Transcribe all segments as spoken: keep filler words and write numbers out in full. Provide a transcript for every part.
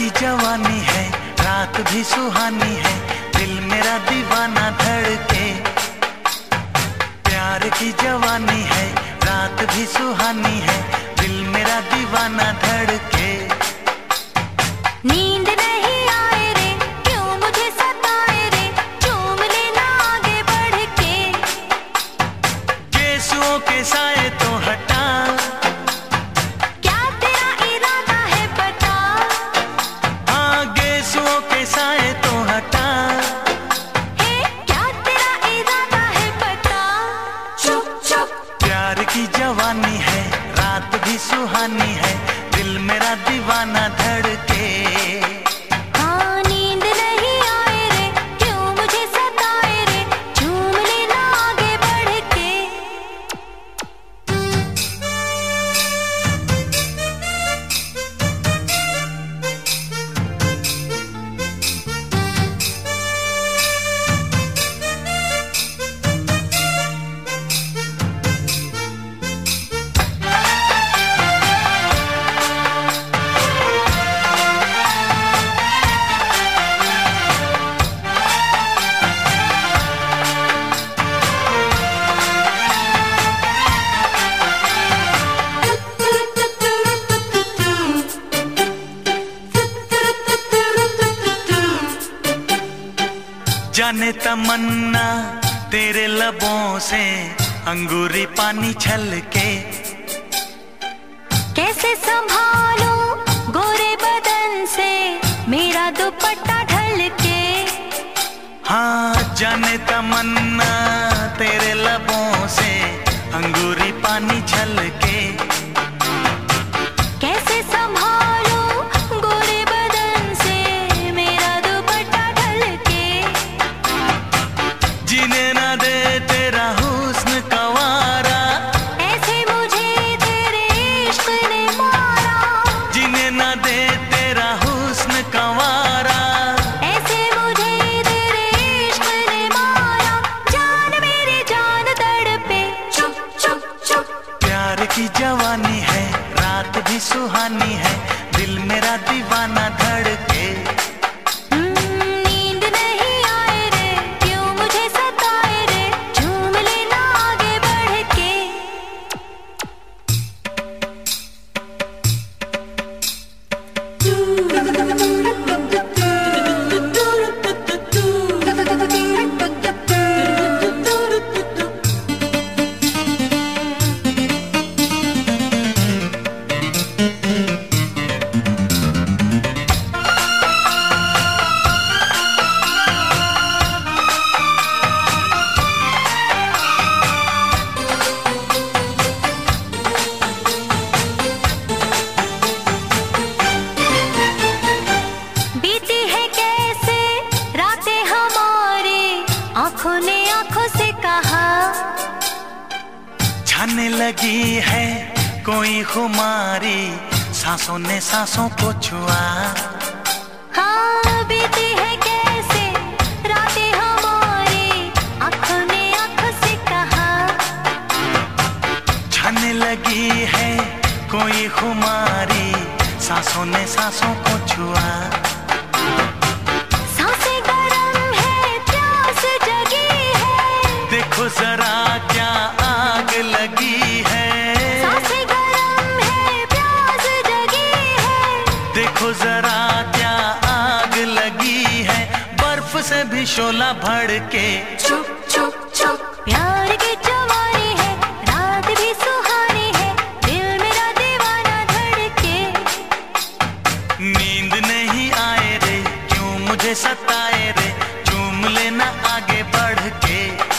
की जवानी है, रात भी सुहानी है, दिल मेरा दीवाना धड़के। प्यार की जवानी है, रात भी सुहानी है, दिल मेरा दीवाना धड़के। नींद नहीं आए रे, क्यों मुझे सताए रे, चूम लेना आगे बढ़ के। गेसुओं के साए तो हटा, क्या तेरा इरादा है बता। हाँ गेसुओं के साए तो हटा, हे क्या तेरा इरादा है बता। चुप चुप। प्यार की जवानी है, रात भी सुहानी है, दिल मेरा दीवाना धड़के। हाँ नींद नहीं आए रे, क्यों मुझे सताए रे, चूम लेना आगे बढ़ के। जाने तमन्ना तेरे लबों से अंगूरी पानी छलके। कैसे संभालूं गोरे बदन से मेरा दुपट्टा ढल के। हाँ जाने तमन्ना तेरे लबों से अंगूरी पानी छलके। कैसे संभालूं गोरे बदन से मेरा दुपट्टा ढल के। जीने ना दे तेरा हुस्न का वारा, ऐसे मुझे तेरे इश्क ने मारा। जीने ना दे तेरा हुस्न का वारा, ऐसे मुझे तेरे इश्क ने मारा। जान मेरी जान तड़पे। चुप चुप चुप। प्यार की जवानी है, रात भी सुहानी है, दिल मेरा दीवाना धड़के। नींद नहीं आए रे, क्यों मुझे सताए रे, झूम लेना आगे बढ़ के। बीती है कैसे रातें हमारी, आंखों ने आंखों से कहा। छाने लगी है कोई खुमारी, सांसों ने सांसों को छुआ। हाँ बीती है कैसे रातें हमारी, आंखों ने आंखों से कहा। छाने लगी है कोई खुमारी, सांसों ने सांसों को छुआ। सांसें गरम है, प्यास जगी है, देखो जरा क्या आग लगी है। सांसें गरम है, प्यास जगी है, देखो जरा क्या आग लगी है, बर्फ से भी शोला भड़के। चुप चुप चुप। प्यार की जवानी है, रात भी सुहानी है, दिल मेरा दीवाना धड़के। नींद नहीं आए रे, क्यों मुझे सताए रे, चूम लेना आगे बढ़ के।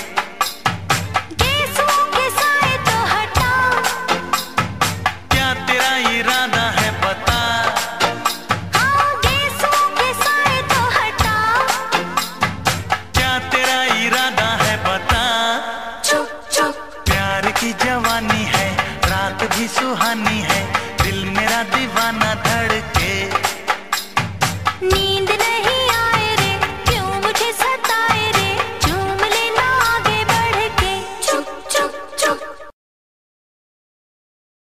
गेसुओं के साए तो हटा, क्या तेरा इरादा है बता। हाँ गेसुओं के साए तो हटा। क्या तेरा इरादा है बता। चुप चुप। प्यार की जवानी है, रात भी सुहानी है,